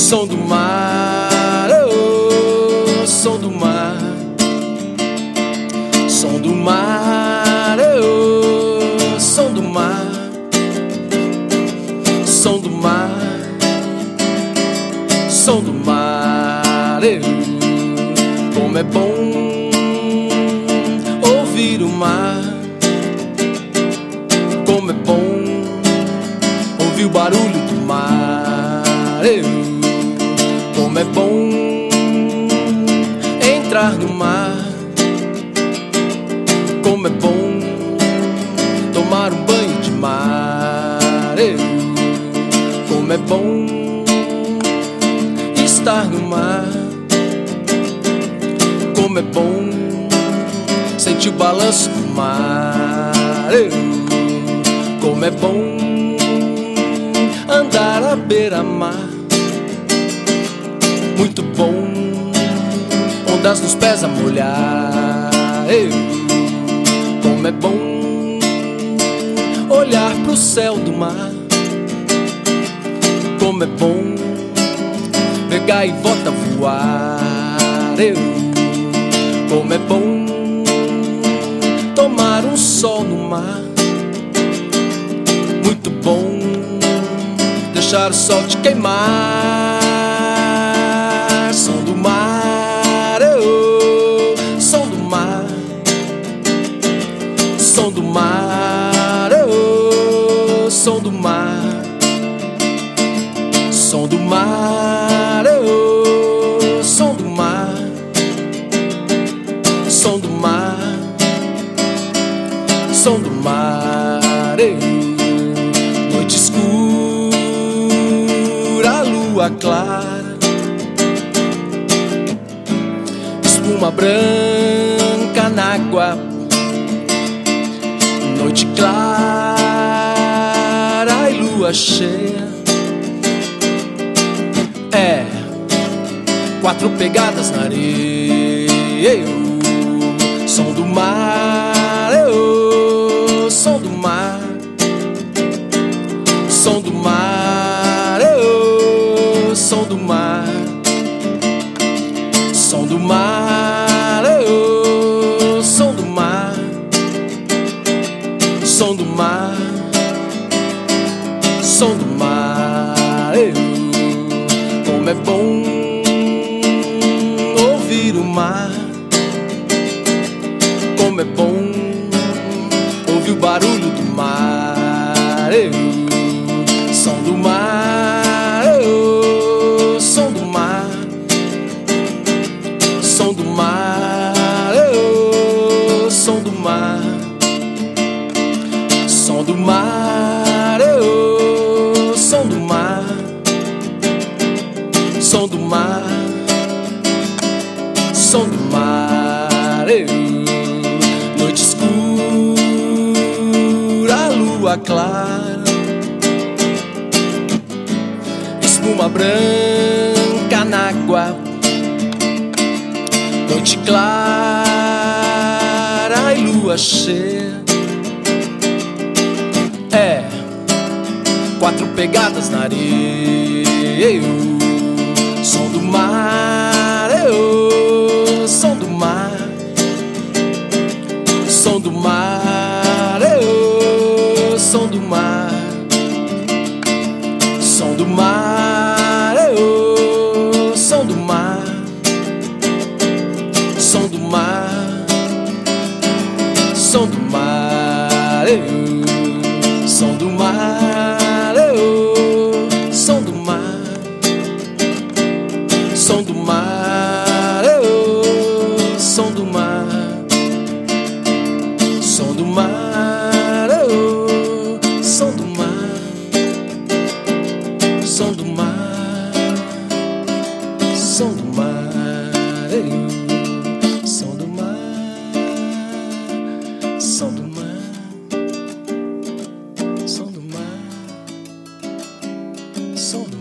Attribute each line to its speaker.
Speaker 1: som do mar, oh, som do mar, som do mar, oh, som do mar, som do mar, som do mar, oh, como é bom ouvir o mar, como é bom ouvir o barulho do mar, como é bom entrar no mar, como é bom tomar um banho de mar, como é bom estar no mar, como é bom sentir o balanço do mar, como é bom andar à beira-mar, muito bom, ondas nos pés a molhar, como é bom olhar pro céu do mar, como é bom ver gaivota voar, como é bom tomar um sol no mar, muito bom deixar o sol te queimar, som do mar, oh, som do mar, som do mar, oh, som do mar, som do mar, oh, som do mar, som do mar, som do mar, noite escura, lua clara, espuma branca na água, noite clara e lua cheia, 4 pegadas na areia, som do mar, oh, som do mar, som do mar, oh, som do mar, som do mar, oh, som do mar, som do mar, som do mar, como é bom ouvir o mar, como é bom ouvir o barulho do mar, som do mar, oh, som do mar, som do mar, oh, som do mar, som do mar, oh, som do mar, som do mar, som do mar, noite escura, lua clara, espuma branca na água, noite clara e lua cheia, 4 pegadas na areia, som do mar, oh, som do mar, som do mar, oh, som do mar, som do mar, oh, som do mar, som do mar, som do mar, som do mar, oh, som do mar, som do mar, oh, som do mar, som do mar, oh, som do mar, som do mar, som do mar, som do mar, som do mar, som do mar, som do mar.